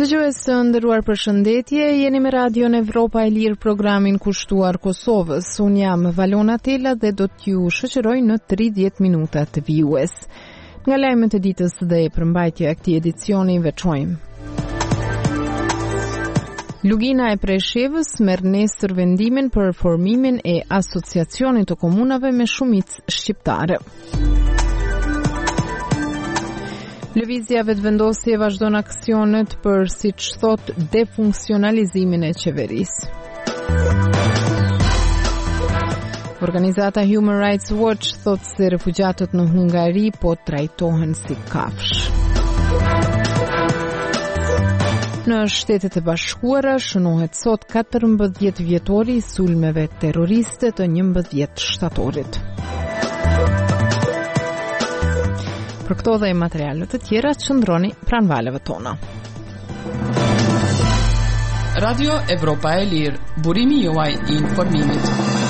Dëgjues të nderuar, përshëndetje, jeni me Radion Evropa e Lirë, programin kushtuar Kosovës. Unë jam Valona Tela dhe do t'ju shoqëroj në 30 minuta të vijues. Nga lajmet e ditës dhe përmbajtja e këtij edicioni veçojmë. Lugina e Preshevës merr nesër vendimin për formimin e asociacionit të komunave me shumicë shqiptare. Lëvizja vetëvendosje vazhdon aksionet për, siç thot, defunksionalizimin e qeverisë. Organizata Human Rights Watch thot se refugjatët në Hungari po trajtohen si kafsh. Në Shtetet e Bashkuara shënohet sot 14 vjetori i sulmeve terroriste të 11 shtatorit. Për këto dhe materialet të tjera qëndroni pranë valeve tona. Radio Evropa e Lirë, burimi juaj i informimit.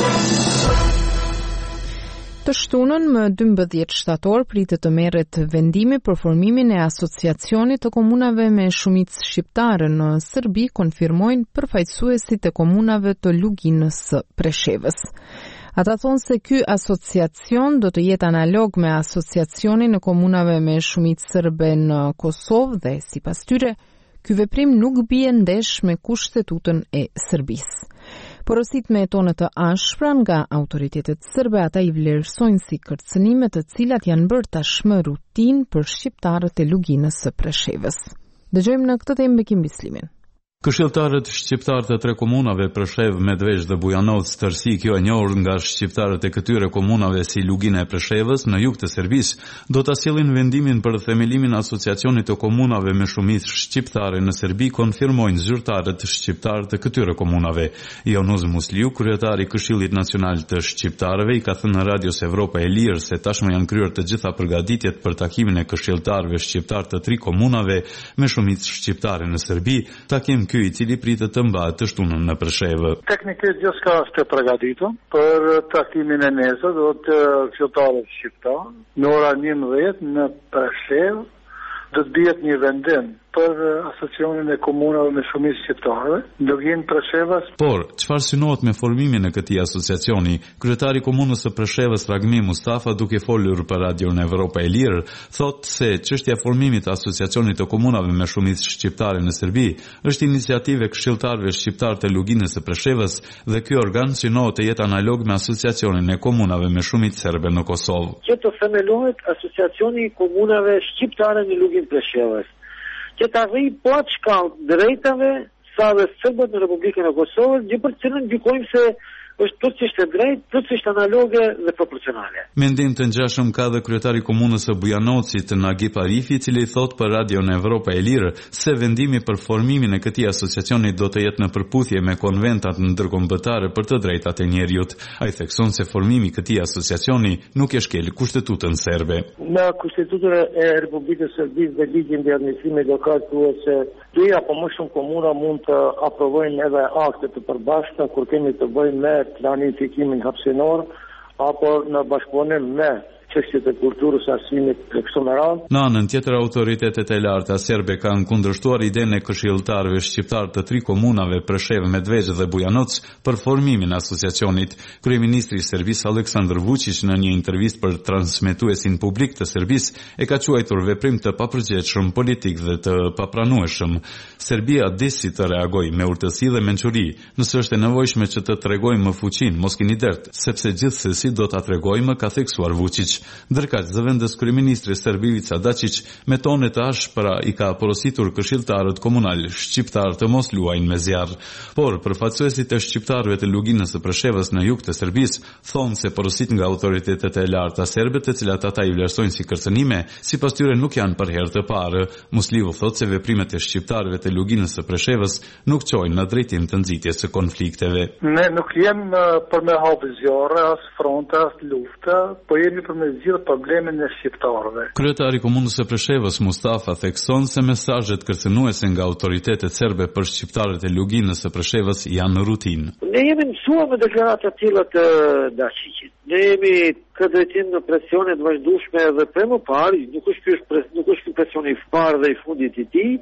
Të shtunën më 12 shtator pritet të merret vendimi për formimin e asociacionit të komunave me shumicë shqiptare në Serbi, konfirmojnë përfaqësuesit e komunave të Luginës së Preshevës. Ata thonë se ky asociacion do të jetë analog me asociacionin e komunave me shumicë serbe në Kosovë dhe sipas tyre, ky veprim nuk bie ndesh me kushtetutën e Serbisë. Porosit me tone të ashpra nga autoritetet serbe, ata i vlerësojnë si kërcënime të cilat janë bërë tashmë rutinë për shqiptarët e Luginës së Preshevës. Dëgjojmë në këtë temë Bekim Bislimin. Këshilltarët shqiptar të 3 komunave Preshevë, Medvesh dhe Bujanovac, tërësi kjo e njohur nga shqiptarët e këtyre komunave si Lugina e Preshevës në jug të Serbisë, do ta sjellin vendimin për themelimin e asociacionit të komunave me shumicë shqiptare në Serbi, konfirmojnë zyrtarët shqiptar të këtyre komunave. Jonuz Musliu, kryetari i Këshillit Nacional të Shqiptarëve, i ka thënë në Radios Evropa e Lirë se tashmë janë kryer të gjitha përgatitjet për takimin e këshilltarëve shqiptar të 3 komunave me shumicë shqiptare në Serbi, takim ky i cili pritet të mbahet të shtunën në Preshevë. Teknikisht gjithçka është përgatitur për takimin e nesër, do të qytetarët shqiptar në orën 11 në Preshevë do të bëhet një vendim për asociacionin e komunave me shumicë shqiptare, Luginë Preshevës. Por, çfarë synohet me formimin e këtij asociacioni? Kryetari i komunës së Preshevës, Ragmi Mustafa, duke folur për Radion Evropa e Lirë, thotë se çështja e formimit të asociacionit të komunave me shumicë shqiptare në Serbi është iniciativë e këshilltarëve shqiptar të Luginës së Preshevës dhe ky organ synohet të jetë analog me asociacionin e komunave me shumicë serbe në Kosovë. Që të themelohet asociacioni i komunave shqiptare në Luginë Preshevës, që të arrijë po atë shkallë drejtave sa dhe sërbët në Republikën e Kosovës, gjë për cilën gjykojmë se është plotësisht e drejtë, plotësisht analoge dhe proporcionale. Mendim të ngjashëm ka dhe kryetari i komunës së Bujanovcit, Nagip Arifi, i cili thot për Radion Evropa e Lirë se vendimi për formimin e këtij asociacioni do të jetë në përputhje me konventat ndërkombëtare për të drejtat e njerëzit. Ai thekson se formimi i këtij asociacioni nuk e shkel kushtetutën serbe. Në kushtetutën e Republikës së Serbisë dhe ligjin mbi administrimin lokal thuhet se 2 apo më shumë komuna mund të aprovojnë edhe akte të përbashkëta kur kemi të bëjmë me planifikimin hapësinor apo në bashkëpunim me çështjet e kulturës, arsimit e kështu me radhë. Në anën tjetër, autoritetet e larta serbe kanë kundërshtuar idenë e këshilltarëve shqiptar të 3 komunave Preshevë, Medvesh dhe Bujanovac për formimin e asociacionit. Kryeministri i Serbisë Aleksandar Vučić në një intervistë për transmetuesin publik të Serbisë e ka quajtur veprim të papërgjithshëm politik dhe të papranueshëm. Serbia disi të reagojë me urtësi dhe mençuri, nëse është e nevojshme që të tregojmë më fuqinë, mos keni dert, sepse gjithsesi do ta tregojmë, ka theksuar Vučić. Ndërkaq, zëvendës kryeministri serb Ivica Dačić me tone të ashpra i ka porositur këshilltarët komunal shqiptar të mos luajnë me zjarr. Por përfaqësuesit e shqiptarëve të Luginës së Preshevës në jug të Serbisë thonë se porosit nga autoritetet e larta serbe, të cilat ata i vlerësojnë si kërcënime, sipas tyre nuk janë për herë të parë. Musliu thotë se veprimet e shqiptarëve të Luginës së Preshevës nuk çojnë në drejtim të nxitjes së konflikteve. Ne nuk jemi për me hapë zjarre, as fronte, as lufte, po jemi për me zgjidhur problemin e shqiptarëve. Kryetari i komunës së Preshevës Mustafa thekson se mesazhet kërcënuese nga autoritetet serbe për shqiptarët e Luginës së Preshevës janë rutinë. Ne jemi mësuar me deklarata të tilla të Dačićit. Ne jemi këtë drejtim në presionet vazhdueshme edhe prej më parë, nuk është ky presioni i parë dhe i fundit i tij,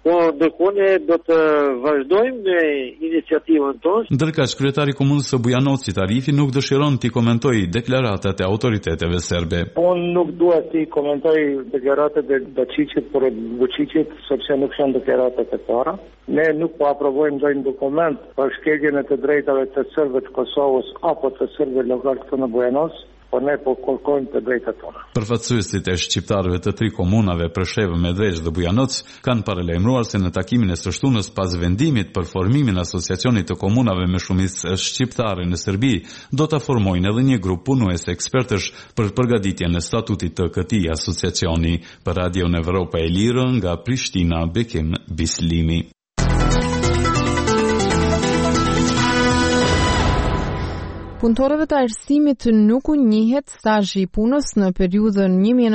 Po ndërkohë do të vazhdojmë me iniciativën tonë. Ndërkaq kryetari i komunës së Bujanocit Arifi nuk dëshiron t'i komentojë deklaratat e autoriteteve serbe. Unë nuk dua t'i komentoj deklaratat e Dačićit për Vučićit, sepse nuk janë deklaratat e para. Ne nuk po aprovojmë ndonjë dokument për shkeljen e të drejtave të serbëve të Kosovës apo të serbëve lokal këtu në Bujanoc. Po ne po kërkojmë të drejtat tona. Përfaqësuesit e shqiptarëve të 3 komunave Preshevë, Medveç dhe Bujanoc kanë paralajmëruar se në takimin e së shtunës pas vendimit për formimin e asociacionit të komunave me shumicë shqiptare në Serbi, do ta formojnë edhe një grup punues ekspertësh për përgatitjen e statutit të këtij asociacioni. Për Radio Evropa e Lirë nga Prishtina, Bekim Bislimi. Punëtorëve të arsimit nuk u njihet stazhi i punës në periudhën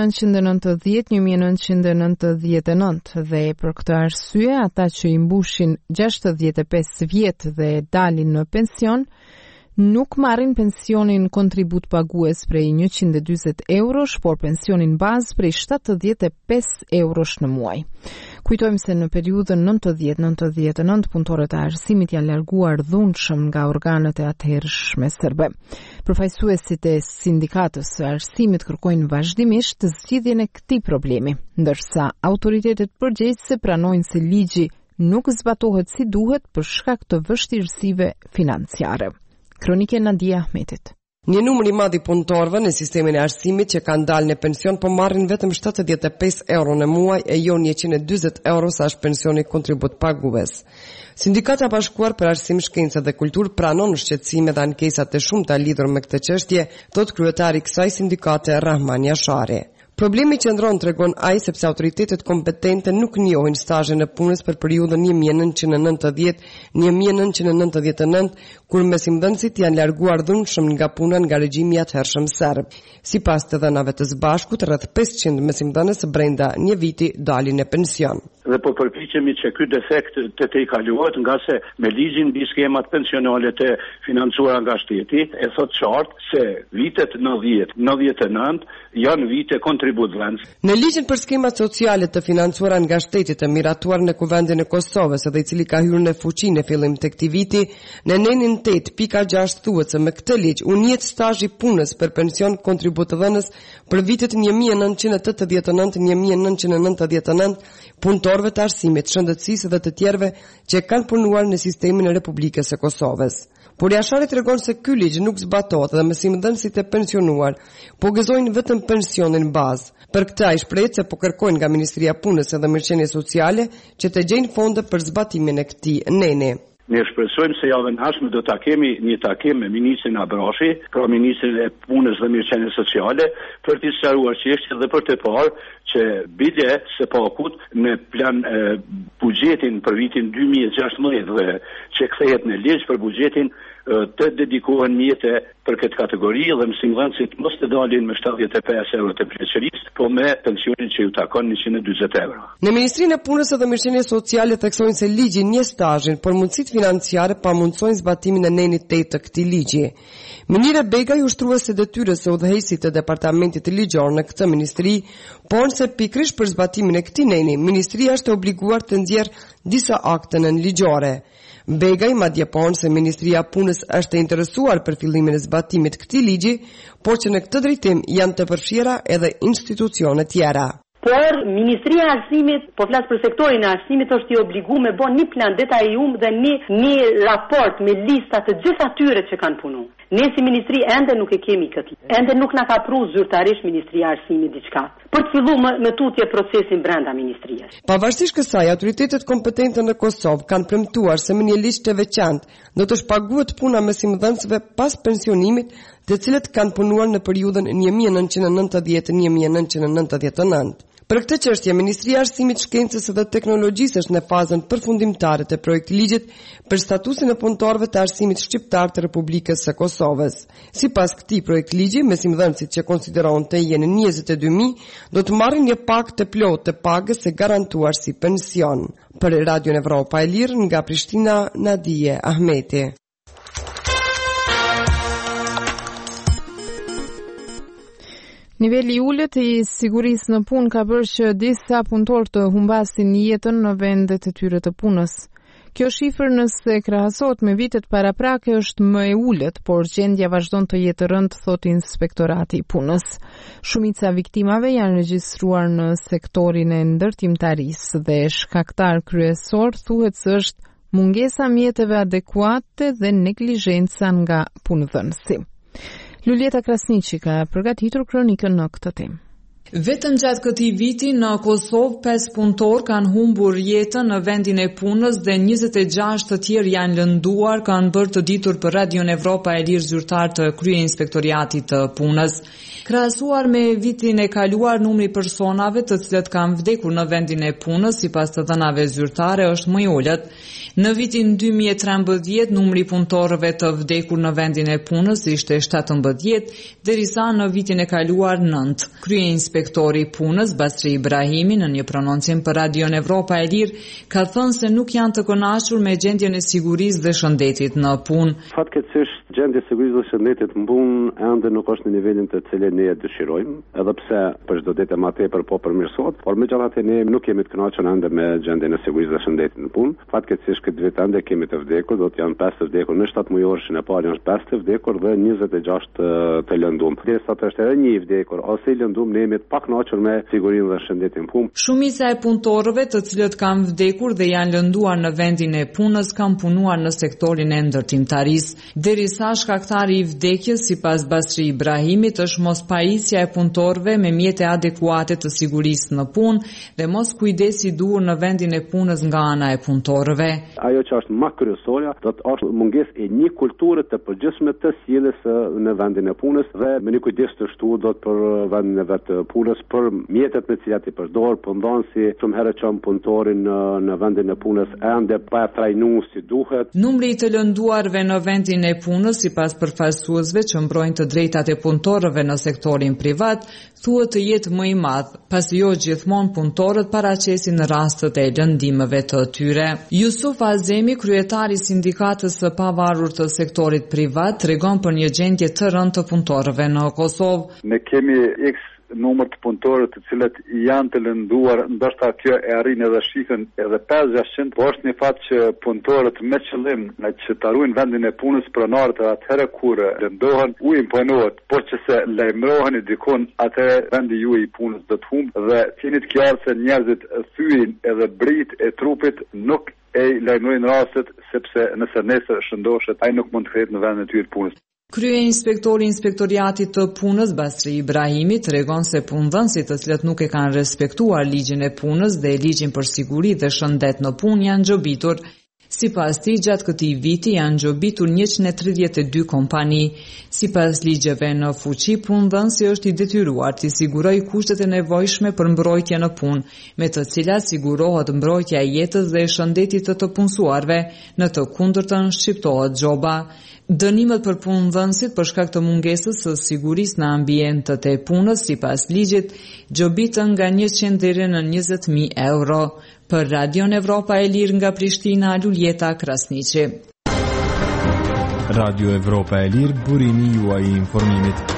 1990-1999 dhe për këtë arsye ata që i mbushin 65 vjet dhe dalin në pension nuk marrin pensionin kontribut pagues prej 140 eurosh, por pensionin bazë prej 75 eurosh në muaj. Kujtojmë se në periudhën 90-99 punëtorët e arsimit janë larguar dhunshëm nga organet e atëhershme serbe. Përfaqësuesit e sindikatës së arsimit kërkojnë vazhdimisht të zgjidhjen e këtij problemi, ndërsa autoritetet përgjegjëse pranojnë se ligji nuk zbatohet si duhet për shkak të vështirësive financiare. Kronike Nadia Ahmetit. Një numër i madh i punëtorëve në sistemin e arsimit që kanë dalë në pension po marrin vetëm 75 euro në muaj e jo 140 euro sa është pensioni kontribut pagues. Sindikata Bashkuar për Arsim, Shkencë dhe Kulturë pranon shqetësime dhe ankesat e shumta lidhur me këtë çështje, thot kryetari i kësaj sindikate Rahman Jashari. Problemi qëndron, tregon ai, sepse autoritetet kompetente nuk njohin stazhin e punës për periudhën 1990-1999, kur mesimdhënësit janë larguar dhunshëm nga puna nga regjimi i atëhershëm serb. Sipas të dhënave të së bashkut, rreth 500 mesimdhënës brenda një viti dalin në pension. Dhe po përpiqemi që ky defekt të tejkaluohet, nga se me ligjin mbi skemat pensionale të financuara nga shteti e thot qartë se vitet 90-99 janë vite kontributëvend. Në ligjin për skemat sociale të financuara nga shteti të miratuar në Kuvendin e Kosovës dhe i cili ka hyrë në fuqi në fillim të këtij viti, në nenin 8.6 thuhet se me këtë ligj u njihet stazhi punës për pension kontributëdhënës për vitet 1989-1999 punëtorëve të arsimit, shëndetësisë dhe të tjerëve që kanë punuar në sistemin e Republikës së Kosovës. Por Jashari tregon se ky ligj nuk zbatohet dhe mesimdhënësit e pensionuar po gëzojnë vetëm pensionin bazë. Për këtë ai shprehet se po kërkojnë nga Ministria e Punës dhe Mirëqenies Sociale që të gjejnë fonde për zbatimin e këtij neni. Ne shpresojmë se javën ardhshme do ta kemi një takim me ministrin Abrashi, pra ministrin e Punës dhe Mirëqenies Sociale, për të sqaruar çështjen dhe për të parë që bile së pakut në plan buxhetin për vitin 2016 dhe që kthehet në ligj për buxhetin të dedikohen mjete për këtë kategori dhe mësimdhënësit mos të dalin me 75 euro të pleqërisë, po me pensionin që ju takon 140 euro. Në Ministrinë e Punës dhe Mirëqenies Sociale theksojnë se ligji një stazhin, por mundësitë financiare pamundsojnë zbatimin e nenit 8 të këtij ligji. Minira Begaj, ushtruese detyrës së udhëheqësit të departamentit ligjor në këtë ministri, por se pikërisht për zbatimin e këtij neni, ministria është obliguar të nxjerrë disa akte nënligjore. Begaj madje pon se Ministria e Punës është e interesuar për fillimin e zbatimit të këtij ligji, por që në këtë drejtim janë të përfshira edhe institucione tjera. Por Ministria e Arsimit, po flas për sektorin e arsimit, është i obliguar me bën një plan detajum dhe një raport me lista të gjithë atyre që kanë punuar. Ne si ministri ende nuk e kemi këtë. Ende nuk na ka pru zyrtarisht Ministria e Arsimit diçka. Për të filluar me tutje procesin brenda ministrisë. Pavarësisht kësaj, autoritetet kompetente në Kosovë kanë premtuar se me një ligj të veçantë do të shpaguhet puna mesimdhënësve pas pensionimit, të cilët kanë punuar në periudhën 1990-1999. Për këtë çështje, Ministria e Arsimit, Shkencës dhe Teknologjisë është në fazën përfundimtare të projektligjit për statusin e punëtorëve të arsimit shqiptar të Republikës së Kosovës. Sipas këtij projektligji, mesimdhënësit që konsiderohen të jenë 22.000 do të marrin një pakë të plotë të pagës së garantuar si pension. Për Radio Evropa e Lirë nga Prishtina, Nadia Ahmeti. Niveli I ulët I sigurisë në punë ka bërë që disa punëtorë të humbasin jetën në vendet e tyre të punës. Kjo shifër nëse krahasohet me vitet paraprake është më e ulët, por gjendja vazhdon të jetë rënd, thot Inspektorati I Punës. Shumica viktimave janë regjistruar në sektorin e ndërtimtarisë dhe shkaktar kryesor thuhet se është mungesa mjeteve adekuate dhe neglizhenca nga punëdhënësi. Lulieta Krasniqi ka përgatitur kronikën në këtë temë. Vetëm gjatë këtij viti në Kosovë 5 punëtor kanë humbur jetën në vendin e punës dhe 26 të tjerë janë lënduar, kanë bërë të ditur për Radion Evropa e Lirë zyrtar të Kryeinspektoriatit të Punës. Krahasuar me vitin e kaluar, numri personave të cilët kanë vdekur në vendin e punës sipas të dhënave zyrtare është më I ulët. Në vitin 2013 numri punëtorëve të vdekur në vendin e punës ishte 17, derisa në vitin e kaluar 9. Kryeinspektori I Punës Basri Ibrahimi në një prononcim për Radion Evropa e Lirë ka thënë se nuk janë të kënaqur me gjendjen e sigurisë dhe shëndetit në punë. Fatkeqësisht gjendja e sigurisë dhe shëndetit në punë ende nuk është në nivelin të cilin ne e dëshirojmë, edhe pse për çdo ditë më tepër po përmirësohet, por megjithatë ne nuk jemi të kënaqur ende me gjendjen e sigurisë dhe shëndetit në punë. Fatkeqësisht këtë vit ende kemi të vdekur, do të janë 5 të vdekur në 7 mujorshin e parë janë 5 të vdekur dhe 26 të lëndum. Derisa të është edhe një I vdekur ose I lëndum, ne jemi të pakënaqur me sigurinë dhe shëndetin në punë. Shumica e punëtorëve të cilët kanë vdekur dhe janë lënduar në vendin e punës kanë punuar në sektorin e ndërtimtarisë. Derisa shkaktari I vdekjes sipas Basri Ibrahimit është mospajisja e punëtorëve me mjete adekuate të sigurisë në punë dhe mos kujdesi I duhur në vendin e punës nga ana e punëtorëve. Ajo që është më kryesorja do të është mungesë e një kulture të përgjithshme të sjelljes në vendin e punës dhe me një kujdes të shtuar do të për vendin e vet të punës, për mjetet me të cilat I përdor, punëdhënësi shumë herë çon punëtorin në vendin e punës ende pa trajnuar si duhet. Numri I të lënduarve në vendin e punës sipas përfaqësuesve që mbrojnë të drejtat e punëtorëve në sektorin privat thuhet të jetë më I madh, pasi jo gjithmonë punëtorët paraqesin rastet e lëndimeve të tyre. Yusuf Azemi, kryetari I sindikatës së pavarur të sektorit privat, tregon për një gjendje të rëndë të punëtorëve në Kosovë. Ne kemi numër të punëtorëve të cilët janë të lënduar, ndoshta kjo e arrin edhe shifrën edhe 500, por është një fakt që punëtorët me qëllim që të ruajnë vendin e punës, pronarët atëherë kur lëndohen u imponohet, por që se lajmërohen dikon, atëherë vendi juaj I punës do të humbë dhe jeni të qartë se njerëzit thyen edhe brit e trupit nuk e lajmërojnë rastet sepse nëse nesër shëndoshet ai nuk mund të kthehet në vendin e tyre të punës. Kryeinspektori I Inspektoriatit të Punës Basri Ibrahimi tregon se punëdhënësit të cilët nuk e kanë respektuar ligjin e punës dhe ligjin për siguri dhe shëndet në punë janë gjobitur. Sipas tij, gjatë këtij viti janë gjobitur 132 kompani. Sipas ligjeve në fuqi, punëdhënësi është I detyruar të sigurojë kushtet e nevojshme për mbrojtje në punë, me të cilat sigurohet mbrojtja e jetës dhe e shëndetit të punësuarve, në të kundërtën shqiptohet gjoba. Dënimet për punëdhënësit për shkak të mungesës së sigurisë në ambientet e punës sipas ligjit gjobitën nga 100 deri në 20.000 euro. Për Radion Evropa e Lirë nga Prishtina, Lulieta Krasniqi. Radio Evropa e Lirë, burimi juaj I informimit.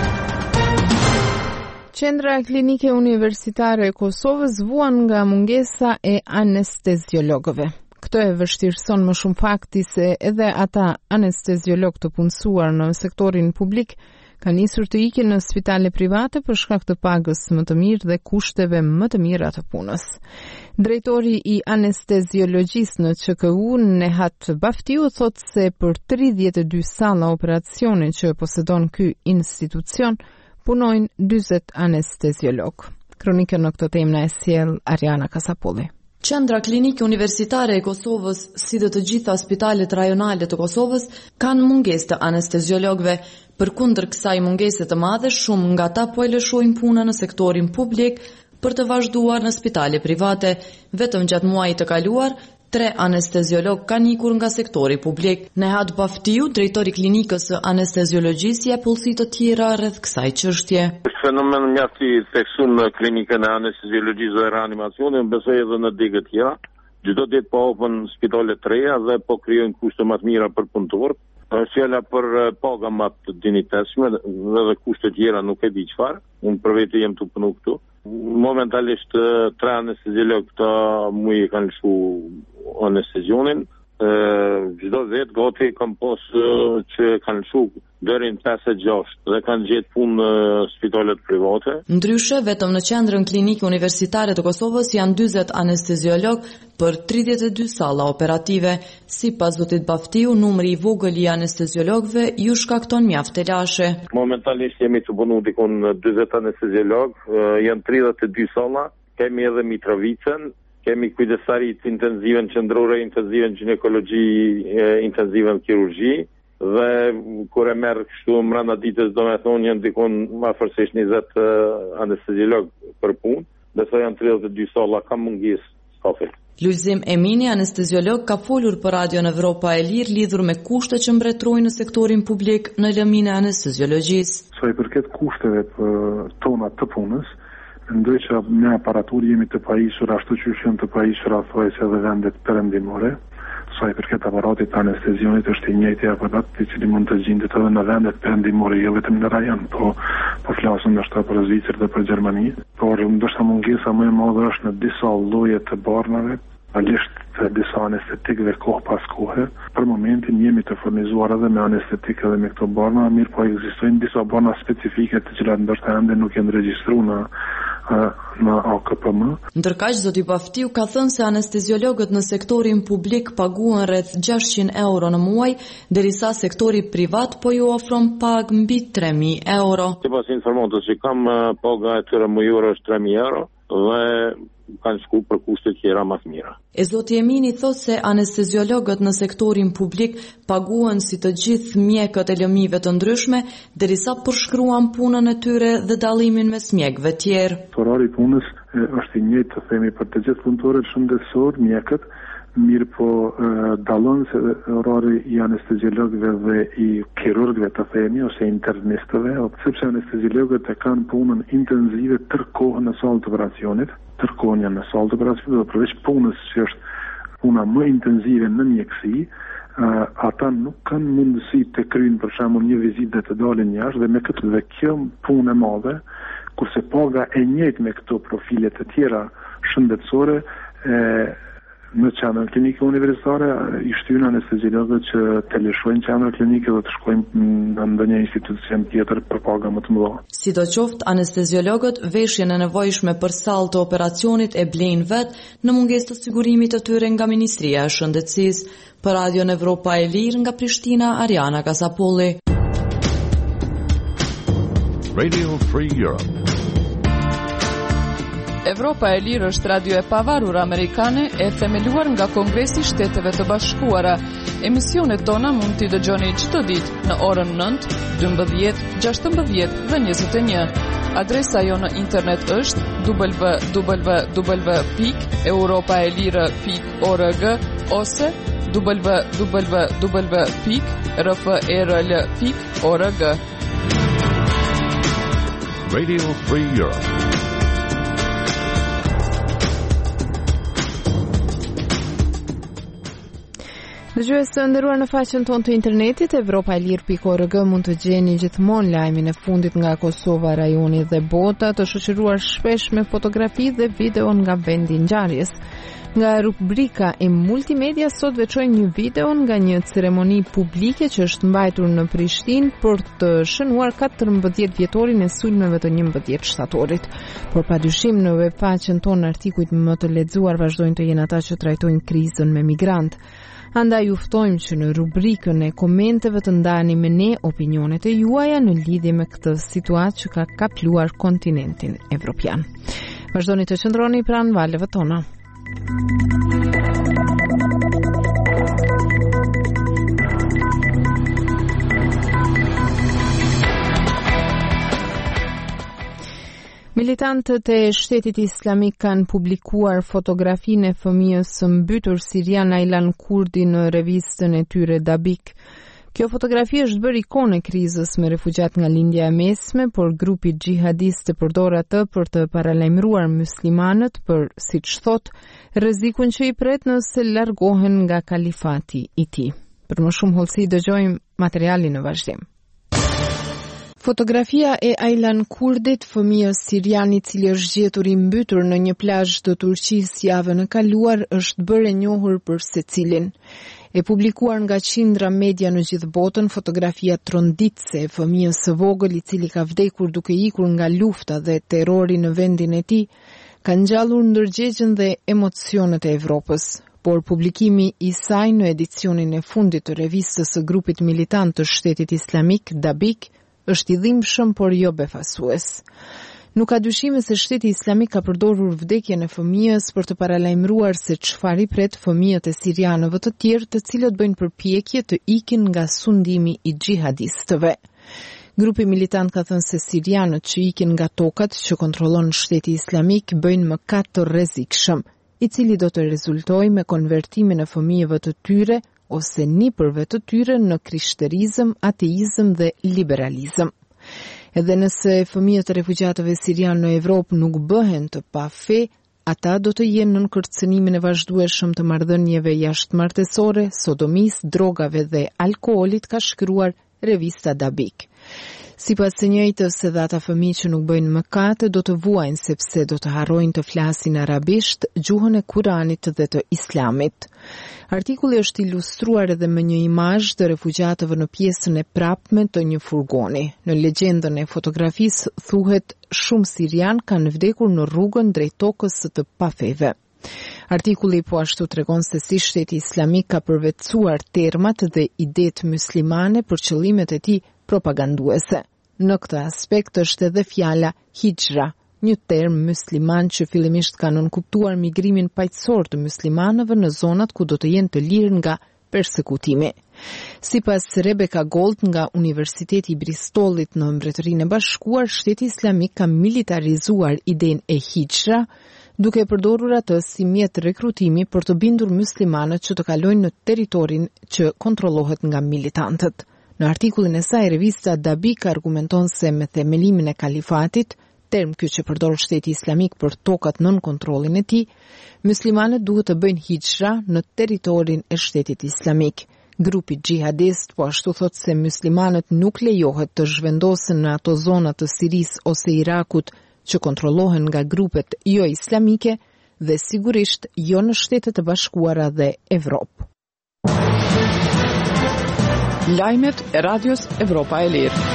Qendra Klinike Universitare e Kosovës vuan nga mungesa e anesteziologëve. Këtë e vështirëson më shumë fakti se edhe ata anesteziolog të punësuar në sektorin publik kanë nisur të ikin në spitale private për shkak të pagës më të mirë dhe kushteve më të mira të punës. Drejtori I anesteziologjisë në QKU, Nehat Baftiu, thot se për 32 salla operacione që posedon ky institucion, punojnë 40 anesteziolog. Kronikën në këtë temë na e sjell Ariana Kasapolli. Qendra Klinike Universitare e Kosovës, si dhe të gjitha spitalet rajonale të Kosovës, kanë mungesë të anesteziologëve. Përkundër kësaj mungese të madhe, shumë nga ata po e lëshojnë punën në sektorin publik për të vazhduar në spitale private. Vetëm gjatë muajit të kaluar, 3 anesteziolog kanë ikur nga sektori publik. Nehat Baftiu, drejtori I klinikës së anesteziologjisë, jep pulsi të tjera rreth kësaj çështje. Fenomen mjaft I theksuar në klinikën e anesteziologjisë dhe reanimacionit, besoj edhe në degë të tjera. Çdo ditë po hapën spitale të reja dhe po krijojnë kushte më të mira për punëtorët. Është fjala për paga më të dinjiteshme dhe kushte tjera nuk e di çfarë. Unë për vetë jam të punu këtu. Momentalisht 3 anesteziolog këta mu i kanë lëshu anestezionin. Çdo vet gati kam pas që kanë lëshu deri në 5-6 dhe kanë gjetë punë në spitalet private. Ndryshe, vetëm në qendrën klinike universitare të Kosovës janë 40 anesteziolog për 32 salla operative. Sipas zotit Baftiu, numri i vogël i anesteziologëve ju shkakton mjaft telashe. Momentalisht jemi të punu dikon 40 anesteziolog, janë 32 salla, kemi edhe Mitrovicën, kemi kujdesarit intenziven qendrore, intenziven ginekologji, intenziven kirurgji, dhe kur e merr kështu mbrana ditës do me thonë janë dikon më afërsisht 20 anesteziolog për punë, besoj janë 32 salla, ka mungesë stafit. Lulzim Emini, anesteziolog, ka folur për Radion Evropa e Lirë lidhur me kushtet që mbretërojnë në sektorin publik në lëmin e anesteziologjisë. Sa i përket kushteve tona të punës, ndoj që ne aparatur jemi të pajisur ashtu që janë të pajisur afroese dhe vendet perëndimore. Sa i përket aparatit të anestezionit është i njëjti aparat i cili mund të gjendet edhe në vendet perëndimore, jo vetëm në rajon, po flasim ndoshta për Zvicër dhe për Gjermani. Por ndoshta mungesa më e madhe është në disa lloje të barnave, alisht të disa anestetikëve kohë pas kohe. Për momentin jemi të furnizuar edhe me anestetikë edhe me këto barna, mirë po ekzistojnë disa barna specifike të cilat ndoshta ende nuk janë regjistruar në AKPM. Ndërkaq zoti Baftiu ka thënë se anesteziologët në sektorin publik paguhen rreth 600 euro në muaj, derisa sektori privat po ju ofron pagë mbi 3000 euro. Sipas informatës që kam, paga e tyre mujore është 3000 euro dhe kanë shku për kushte tjera më të mira. E zoti Emini thot se anesteziologët në sektorin publik paguhen si të gjithë mjekët e lëmive të ndryshme, derisa përshkruan punën e tyre dhe dallimin mes mjekëve tjerë. Orari i punës është i njëjtë të themi për të gjithë punëtorët shëndetësor, mjekët, mirë po dallon se orari i anesteziologëve dhe i kirurgëve të themi ose internistëve, sepse anesteziologët e kanë punën intensive tërë kohën në sallë të operacionit. Tërkohën janë në sallë të operacionit dhe përveç punës që është puna më intensive në mjekësi, ata nuk kanë mundësi të kryejnë për shembull një vizitë të dalin jashtë dhe me këtë dhe kjo punë e madhe, kurse paga e njëjtë me këto profile të tjera shëndetësore në qendrën klinike universitare i shtyn anesteziologët që të lëshojnë qendrën klinike dhe të shkojnë në ndonjë institucion tjetër për paga më të mëdha. Sidoqoftë, anesteziologët veshjen e nevojshme për sallë të operacionit e blejnë vetë në mungesë të sigurimit të tyre nga Ministria e Shëndetësisë. Për Radion Evropa e Lirë nga Prishtina, Ariana Kasapolli. Radio Free Europe. Evropa e Lirë është radio e pavarur amerikane e themeluar nga Kongresi i Shteteve të Bashkuara. Emisionet tona mund t'i dëgjoni çdo ditë në orën 9, 12, 16 dhe 21. Adresa jo në internet është www.europaelire.org ose www.rfrl.org. Radio Free Europe. Dëgjues të nderuar, në faqen tonë të internetit europaelir.org mund të gjeni gjithmonë lajmin e fundit nga Kosova, rajoni dhe bota, të shoqëruar shpesh me fotografi dhe video nga vendi i ngjarjes. Nga rubrika e multimedia sot veçojmë një video nga një ceremoni publike që është mbajtur në Prishtinë për të shënuar 14 vjetorin e sulmeve të 11 shtatorit. Por padyshim në webfaqen tonë artikujt më të lexuar vazhdojnë të jenë ata që trajtojnë krizën me migrant. Andaj ju ftojmë që në rubrikën e komenteve të ndani me ne opinionet e juaja në lidhje me këtë situatë që ka kapluar kontinentin evropian. Vazhdoni të qëndroni pranë valeve tona. Militantët e Shtetit Islamik kanë publikuar fotografinë e fëmijës së mbytur sirian Aylan Kurdi në revistën e tyre Dabik. Kjo fotografi është bërë ikonë e krizës me refugjat nga lindja e mesme, por grupi xhihadist përdor atë për të paralajmëruar muslimanët për, siç thotë, rrezikun që i pret nëse largohen nga kalifati i tij. Për më shumë hollësi dëgjojmë materialin në vazhdim. Fotografia e Aylan Kurdit, fëmijës sirian I cili është gjetur I mbytur në një plazh të Turqisë javën e kaluar, është bërë e njohur për secilin. E publikuar nga qindra media në gjithë botën, fotografia tronditse e fëmijës së vogël I cili ka vdekur duke ikur nga lufta dhe terrori në vendin e tij, ka ngjallur ndërgjegjen dhe emocionet e Evropës. Por publikimi I saj në edicionin e fundit të revistës së grupit militant të Shtetit Islamik, Dabik, është I dhimbshëm por jo befasues. Nuk ka dyshime se Shteti Islamik ka përdorur vdekjen e fëmijës për të paralajmëruar se çfarë I pret fëmijët e sirianëve të tjerë të cilët bëjnë përpjekje të ikin nga sundimi I xhihadistëve. Grupi militant ka thënë se sirianët që ikin nga tokat që kontrollon Shteti Islamik bëjnë mëkat të rrezikshëm, I cili do të rezultojë me konvertimin e fëmijëve të tyre ose nipërve të tyre në krishterizëm, ateizëm dhe liberalizëm. Edhe nëse fëmijët e refugjatëve sirian në Evropë nuk bëhen të pa fe, ata do të jenë në kërcënimin e vazhdueshëm të marrëdhënieve jashtëmartësore, sodomisë, drogave dhe alkoolit, ka shkruar revista Dabik. Sipas së njëjtës, edhe ata fëmijë që nuk bëjnë mëkate do të vuajnë sepse do të harrojnë të flasin arabisht, gjuhën e Kuranit dhe të Islamit. Artikulli është ilustruar edhe me një imazh të refugjatëve në pjesën e prapme të një furgoni. Në legjendën e fotografisë thuhet shumë sirian kanë vdekur në rrugën drejt tokës së të pafeve. Artikulli po ashtu tregon se si Shteti Islamik ka përvetësuar termat dhe idetë muslimane për qëllimet e tij propaganduese. Në këtë aspekt është edhe fjala hijra, një term musliman që fillimisht ka nënkuptuar migrimin paqësor të muslimanëve në zonat ku do të jenë të lirë nga persekutimi. Sipas Rebecca Gold nga Universiteti I Bristolit në Mbretërinë e Bashkuar, Shteti Islamik ka militarizuar idenë e hijra, duke përdorur atë si mjet rekrutimi për të bindur muslimanët që të kalojnë në territorin që kontrollohet nga militantët. Në artikullin e saj, revista Dabik argumenton se me themelimin e kalifatit, term ky që përdor Shteti Islamik për tokat nën kontrollin e tij, muslimanët duhet të bëjnë hijra në territorin e Shtetit Islamik. Grupi xhihadist po ashtu thot se muslimanët nuk lejohet të zhvendosen në ato zona të Sirisë ose Irakut që kontrollohen nga grupet jo islamike dhe sigurisht jo në Shtetet e Bashkuara dhe Evropë. Lajmet e Radios Evropa e Lirë.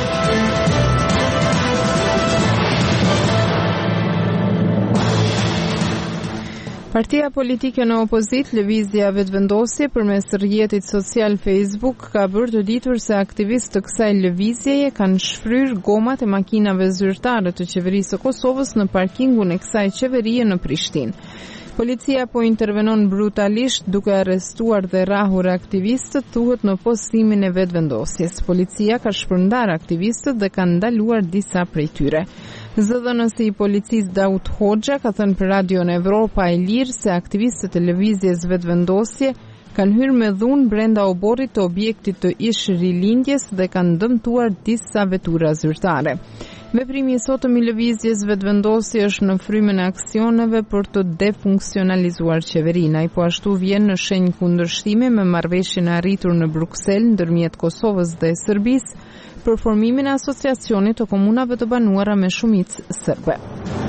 Partia politike në opozit, Lëvizja Vetëvendosje, përmes rrjetit social Facebook, ka bërë të ditur se aktivistë të kësaj lëvizjeje kanë shfryrë gomat e makinave zyrtare të qeverisë së Kosovës në parkingun e kësaj qeverie në Prishtinë. Policia po intervenon brutalisht duke arrestuar dhe rrahur aktivistët, thuhet në postimin e Vetëvendosjes. Policia ka shpërndar aktivistët dhe ka ndaluar disa prej tyre. Zëdhënësi I policisë Daud Hoxha ka thënë për Radion Evropa e Lirë se aktivistët e lëvizjes Vetëvendosje kanë hyrë me dhunë brenda oborrit të objektit të ish rilindjes dhe kanë dëmtuar disa vetura zyrtare. Veprimi I sotëm I lëvizjes Vetëvendosje është në frymën e aksioneve për të defunksionalizuar qeverinë. Ai po ashtu vjen në shenjë kundërshtime me marrëveshjen e arritur në Bruksel ndërmjet Kosovës dhe Serbisë për formimin e asociacionit të komunave të banuara me shumicë serbe.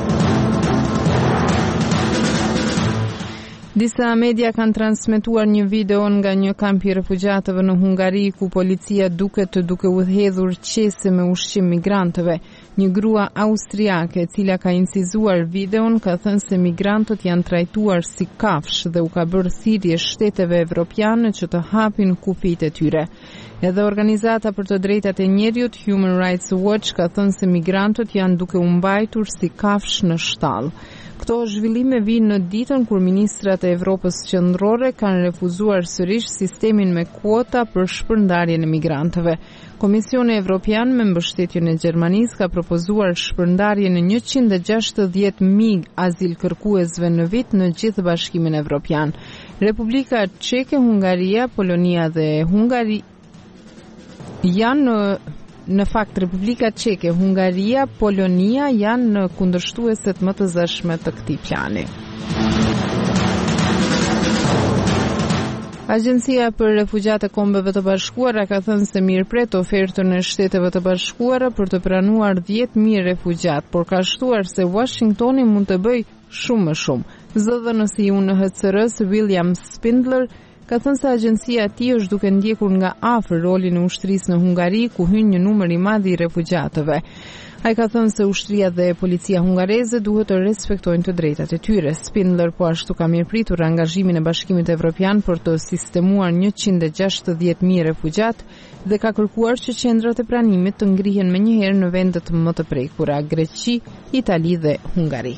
Disa media kanë transmetuar një video nga një kamp I refugjatëve në Hungari ku policia duket duke udhëhedhur qese me ushqim migrantëve. Një grua austriake e cila ka incizuar videon ka thënë se migrantët janë trajtuar si kafsh dhe u ka bërë thirrje shteteve evropiane që të hapin kufijtë e tyre. Edhe organizata për të drejtat e njerëzit Human Rights Watch ka thënë se migrantët janë duke u mbajtur si kafsh në shtall. Këto zhvillime vijnë në ditën kur ministrat e Evropës Qendrore kanë refuzuar sërish sistemin me kuota për shpërndarjen e migrantëve. Komisioni Evropian me mbështetjen e Gjermanisë ka propozuar shpërndarjen e 160.000 azilkërkuesve në vit në gjithë Bashkimin Evropian. Republika Çeke, Hungaria, Polonia dhe Hungari janë në fakt Republika Çeke, Hungaria, Polonia janë në kundërshtueset më të zëshme të këtij plani. Agjencia për Refugjat e Kombeve të Bashkuara ka thënë se mirëpret ofertën e Shteteve të Bashkuara për të pranuar 10.000 refugjat, por ka shtuar se Washingtoni mund të bëjë shumë më shumë. Zëdhënës i UNHCR-s William Spindler ka thënë se agjencia e tij është duke ndjekur nga afër rolin e ushtrisë në Hungari, ku hyn një numër i madh i refugjatëve. Ai ka thënë se ushtria dhe policia hungareze duhet të respektojnë të drejtat e tyre. Spindler po ashtu ka mirëpritur angazhimin e Bashkimit Evropian për të sistemuar 160.000 refugjat dhe ka kërkuar që qendrat e pranimit të ngrihen menjëherë në vendet më të prekura, Greqi, Itali dhe Hungari.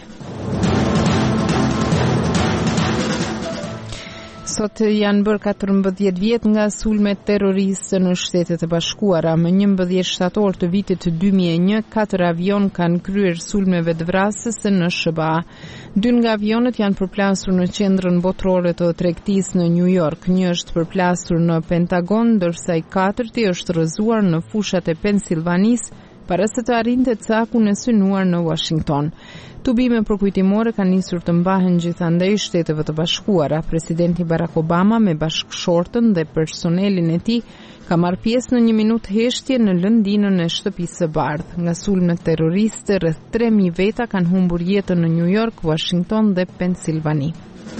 Sot janë bërë 14 vjet nga sulmet terroriste në Shtetet e Bashkuara. Më 11 shtator të vitit 2001, 4 avion kanë kryer sulmeve të vrasëse në SBA. 2 nga avionet janë përplasur në qendrën botërore të tregtisë në New York. Një është përplasur në Pentagon, ndërsa i katërti është rrëzuar në fushat e Pensilvanisë para se të arrinte cakun e synuar në Washington. Tubime përkujtimore kanë nisur të mbahen gjithandej Shteteve të Bashkuara. Presidenti Barack Obama me bashkëshortën dhe personelin e tij ka marrë pjesë në një minutë heshtje në lëndinën e shtëpisë së bardhë. Nga sulmet terroriste, rreth 3.000 veta kanë humbur jetën në New York, Washington dhe Pensilvani.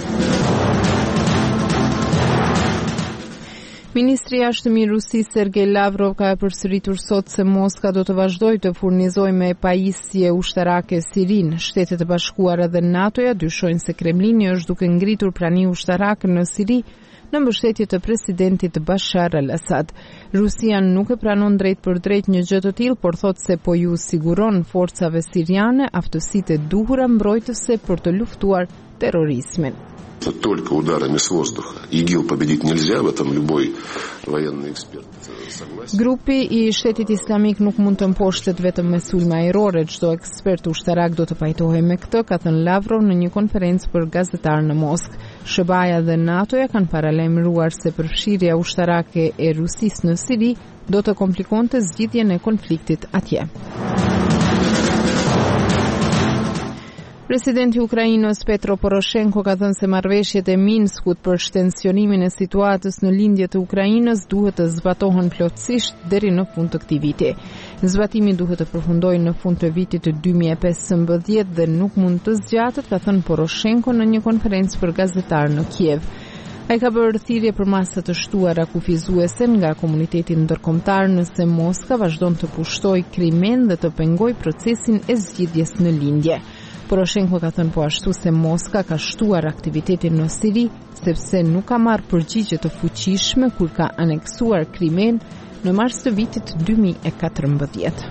Ministri i Jashtëm i Rusisë Sergej Lavrov ka përsëritur sot se Moska do të vazhdojë të furnizojë me pajisje ushtarake Sirinë. Shtetet e Bashkuara dhe NATO-ja dyshojnë se Kremlini është duke ngritur prani ushtarake në Siri në mbështetje të presidentit Bashar al-Assad. Rusia nuk e pranon drejt për drejt një gjë të tillë, por thotë se po ju siguron forcave siriane aftësitë e duhura mbrojtëse për të luftuar terrorizmin. Только ударами с воздуха. ИГИЛ победить нельзя, в этом любой военный эксперт согласен. Grupi i Shtetit Islamik nuk mund të mposhtet vetëm me sulme ajrore, çdo ekspert ushtarak do të pajtohej me këtë, ka thënë Lavrov në një konferencë për gazetarë në Moskë. SBA-ja dhe NATO-ja kanë paralajmëruar se përfshirja ushtarake e Rusisë në Siri do të komplikonte zgjidhjen e konfliktit atje. Presidenti i Ukrainës Petro Poroshenko ka thënë se marrëveshjet e Minskut për shtensionimin e situatës në lindje të Ukrainës duhet të zbatohen plotësisht deri në fund të këtij viti. Zbatimi duhet të përfundojë në fund të vitit të 2015 dhe nuk mund të zgjatet, ka thënë Poroshenko në një konferencë për gazetarë në Kiev. Ai ka bërë thirrje për masa të shtuara kufizuese nga komuniteti ndërkombëtar nëse Moska vazhdon të pushtojë Krimen dhe të pengojë procesin e zgjidhjes në lindje. Poroshenko ka thënë po ashtu se Moska ka shtuar aktivitetin në Siri sepse nuk ka marrë përgjigje të fuqishme kur ka aneksuar Krimen në mars të vitit 2014.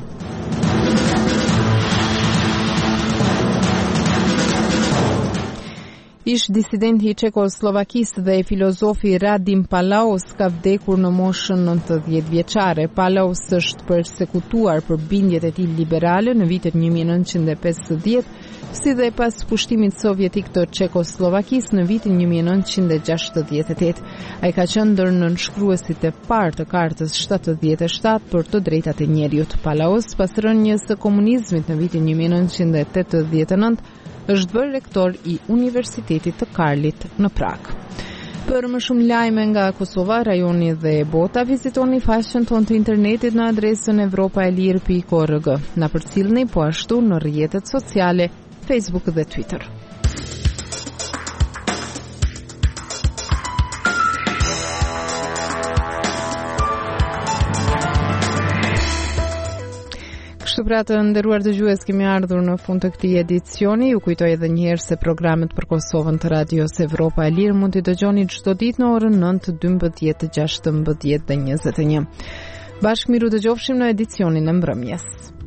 Ish disidenti i Çekoslovakisë dhe filozofi Radim Palaus ka vdekur në moshën 90 vjeçare. Palaus është përsekutuar për bindjet e tij liberale në vitet 1950, si dhe pas pushtimit sovjetik të Çekoslovakisë në vitin 1968. Ai ka qenë ndër nënshkruesit e parë të Kartës 77 për të drejtat e njerëzit. Palaus, pas rënies së komunizmit në vitin 1989, është bërë rektor i Universitetit të Karlit në Prag. Për më shumë lajme nga Kosova, rajoni dhe bota, vizitoni faqen tonë të internetit në adresën evropaelir.org. Na përcjellni po ashtu në rrjetet sociale, Facebook dhe Twitter. Kështu pra të nderuar dëgjues, kemi ardhur në fund të këtij edicioni. Ju kujtoj edhe një herë se programet për Kosovën të Radios Evropa e Lirë mund t'i dëgjoni çdo ditë në orën 9, 12, 16 dhe 21. Bashkë miru dëgjofshim në edicionin e mbrëmjes.